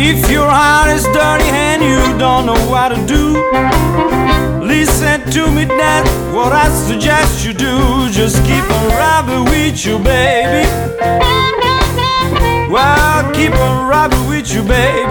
If your heart is dirty and you don't know what to do, listen to me, that's what I suggest you do. Just keep on rubbing with you, baby. Well, keep on rubbing with you, baby.